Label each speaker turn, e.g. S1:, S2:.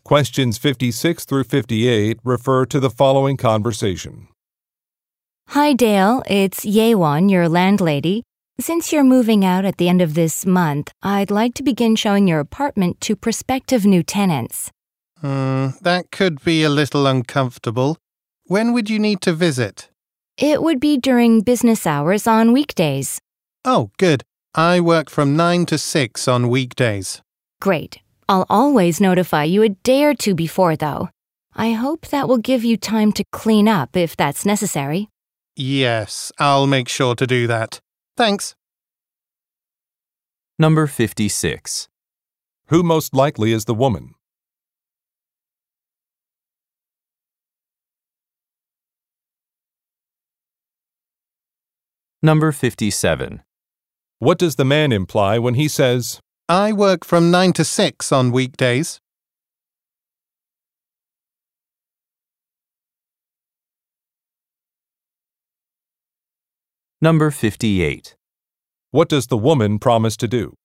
S1: Questions 56 through 58 refer to the following conversation.
S2: Hi, Dale. It's Yewon, your landlady. Since you're moving out at the end of this month, I'd like to begin showing your apartment to prospective new tenants.
S3: That could be a little uncomfortable. When would you need to visit?
S2: It would be during business hours on weekdays.
S3: Oh, good. I work from 9 to 6 on weekdays.
S2: Great. I'll always notify you a day or two before, though. I hope that will give you time to clean up if that's necessary.
S3: Yes, I'll make sure to do that. Thanks.
S4: Number 56.
S1: Who most likely is the woman?
S4: Number 57.
S1: What does the man imply when he says,
S3: I work from 9 to 6 on weekdays.
S4: Number 58.
S1: what does the woman promise to do?